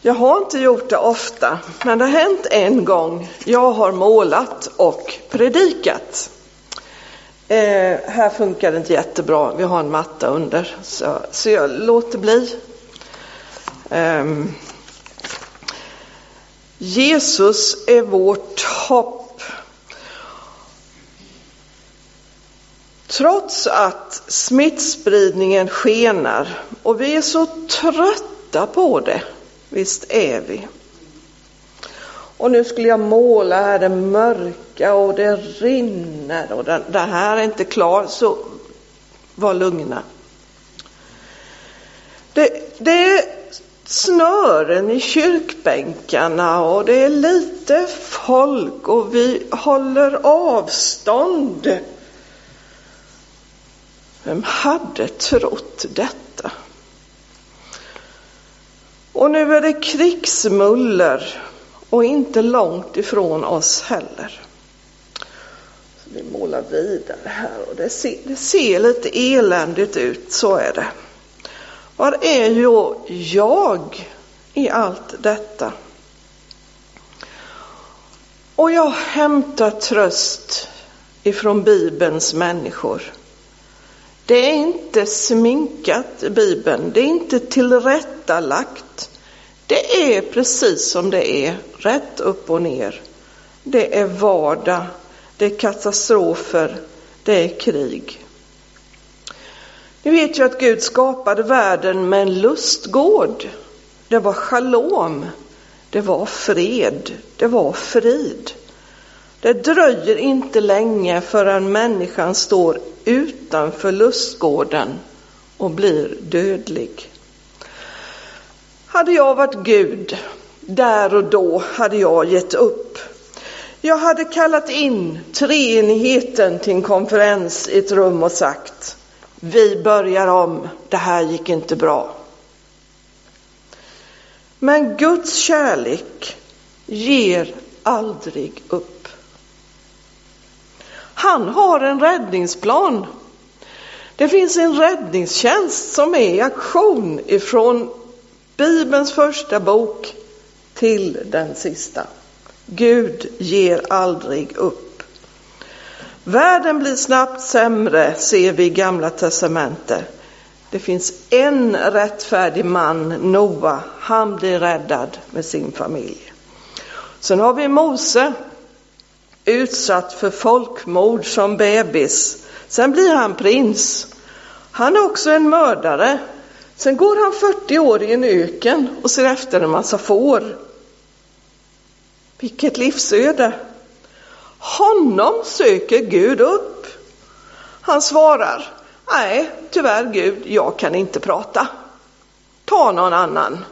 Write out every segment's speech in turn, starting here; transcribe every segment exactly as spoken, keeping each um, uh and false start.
Jag har inte gjort det ofta, men det har hänt en gång. Jag har målat och predikat. Eh, här funkar det inte jättebra. Vi har en matta under, så, så jag låter bli. Eh, Jesus är vårt hopp. Trots att smittspridningen skenar och vi är så trötta på det. Visst är vi. Och nu skulle jag måla här det mörka och det rinner och det, det här är inte klart, så var lugna. Det, det är snören i kyrkbänkarna och det är lite folk och vi håller avstånd. Vem hade trott detta? Och nu är det krigsmuller och inte långt ifrån oss heller. Så vi målar vidare här och det ser, det ser lite eländigt ut, så är det. Var är ju jag i allt detta? Och jag hämtar tröst ifrån Bibelns människor. Det är inte sminkat i Bibeln. Det är inte tillrättalagt. Det är precis som det är. Rätt upp och ner. Det är vardag. Det är katastrofer. Det är krig. Ni vet ju att Gud skapade världen med en lustgård. Det var shalom. Det var fred. Det var frid. Det dröjer inte länge förrän människan står utanför lustgården och blir dödlig. Hade jag varit Gud, där och då hade jag gett upp. Jag hade kallat in treenigheten till en konferens i ett rum och sagt: vi börjar om, det här gick inte bra. Men Guds kärlek ger aldrig upp. Han har en räddningsplan. Det finns en räddningstjänst som är i aktion ifrån Bibelns första bok till den sista. Gud ger aldrig upp. Världen blir snabbt sämre, ser vi i Gamla testamentet. Det finns en rättfärdig man, Noa. Han blir räddad med sin familj. Sen har vi Mose, utsatt för folkmord som bebis. Sen blir han prins. Han är också en mördare. Sen går han fyrtio år i en öken och ser efter en massa får. Vilket livsöde. Honom söker Gud upp. Han svarar: nej, tyvärr Gud, jag kan inte prata. Ta någon annan.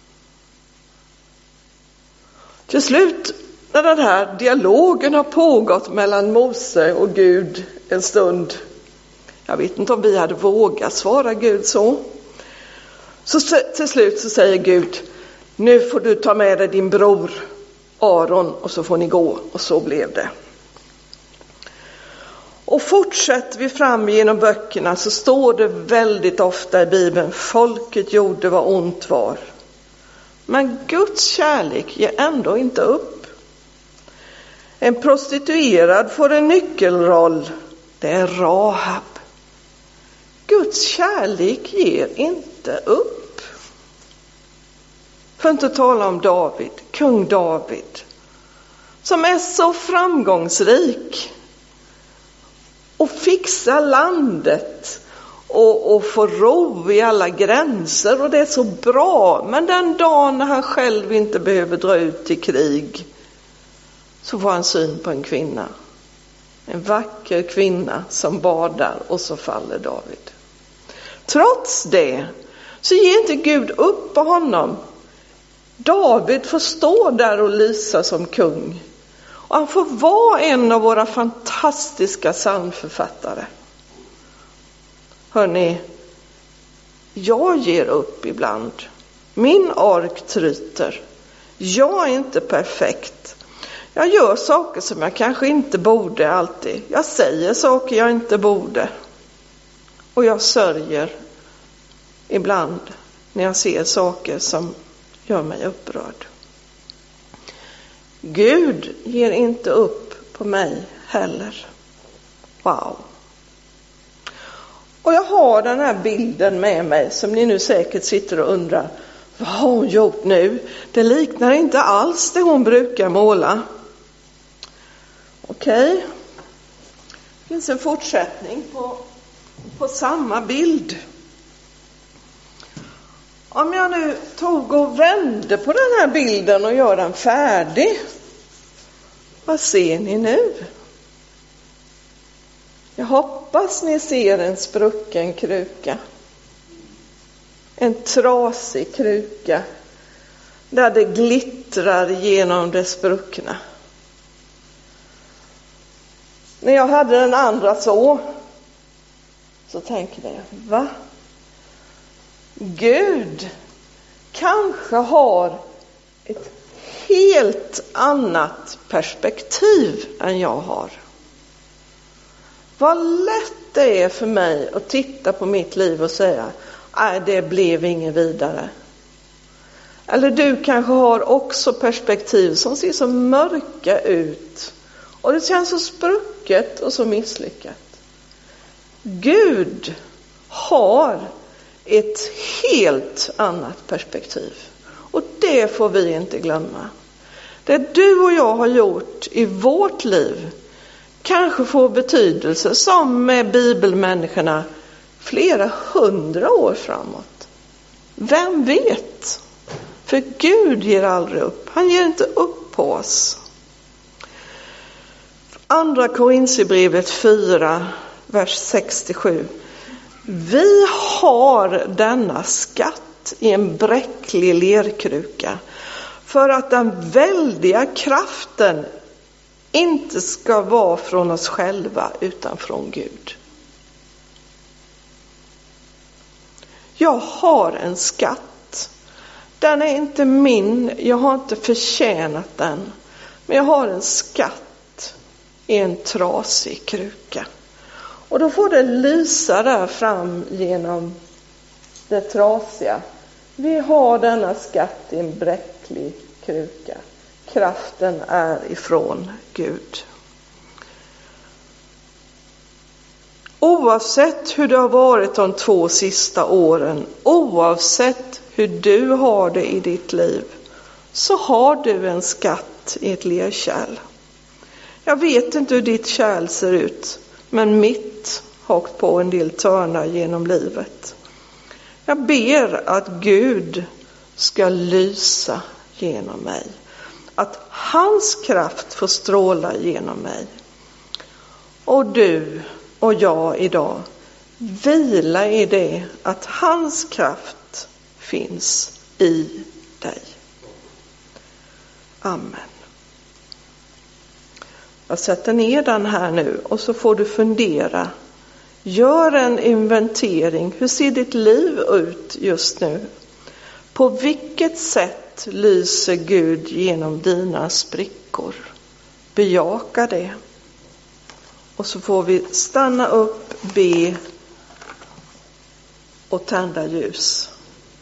Till slut, när den här dialogen har pågått mellan Mose och Gud en stund, jag vet inte om vi hade vågat svara Gud så, så till slut så säger Gud: nu får du ta med dig din bror Aron och så får ni gå. Och så blev det. Och fortsätter vi fram genom böckerna så står det väldigt ofta i Bibeln: folket gjorde vad ont var. Men Guds kärlek ger ändå inte upp. En prostituerad får en nyckelroll. Det är Rahab. Guds kärlek ger inte upp. För inte tala om David, kung David, som är så framgångsrik och fixar landet och, och får ro i alla gränser, och det är så bra. Men den dagen när han själv inte behöver dra ut i krig, så får han syn på en kvinna. En vacker kvinna som badar, och så faller David. Trots det så ger inte Gud upp på honom. David får stå där och lysa som kung. Och han får vara en av våra fantastiska psalmförfattare. Hörrni, jag ger upp ibland. Min ork tryter. Jag är inte perfekt. Jag gör saker som jag kanske inte borde alltid. Jag säger saker jag inte borde. Och jag sörjer ibland när jag ser saker som gör mig upprörd. Gud ger inte upp på mig heller. Wow. Och jag har den här bilden med mig som ni nu säkert sitter och undrar. Vad har hon gjort nu? Det liknar inte alls det hon brukar måla. Okej. Okay. Det finns en fortsättning på, på samma bild. Om jag nu tog och vände på den här bilden och gör den färdig. Vad ser ni nu? Jag hoppas ni ser en sprucken kruka. En trasig kruka. Där det glittrar genom det spruckna. När jag hade den andra så. Så tänkte jag, va? Gud kanske har ett helt annat perspektiv än jag har. Vad lätt det är för mig att titta på mitt liv och säga, nej, det blev ingen vidare. Eller du kanske har också perspektiv som ser så mörka ut. Och det känns så sprucket och så misslyckat. Gud har ett helt annat perspektiv. Och det får vi inte glömma. Det du och jag har gjort i vårt liv kanske får betydelse som med bibelmänniskorna flera hundra år framåt. Vem vet? För Gud ger aldrig upp. Han ger inte upp på oss. Andra Korinthierbrevet fyra, vers sextiosju. Vi har denna skatt i en bräcklig lerkruka för att den väldiga kraften inte ska vara från oss själva utan från Gud. Jag har en skatt. Den är inte min. Jag har inte förtjänat den. Men jag har en skatt i en trasig kruka. Och då får det lysa där fram genom det trasiga. Vi har denna skatt i en bräcklig kruka. Kraften är ifrån Gud. Oavsett hur det har varit de två sista åren, oavsett hur du har det i ditt liv, så har du en skatt i ett lerkärl. Jag vet inte hur ditt kärl ser ut, men mitt har åkt på en del törnar genom livet. Jag ber att Gud ska lysa genom mig. Att hans kraft får stråla genom mig. Och du och jag idag vila i det att hans kraft finns i dig. Amen. Jag sätter ner den här nu och så får du fundera. Gör en inventering. Hur ser ditt liv ut just nu? På vilket sätt lyser Gud genom dina sprickor? Bejaka det. Och så får vi stanna upp, be och tända ljus.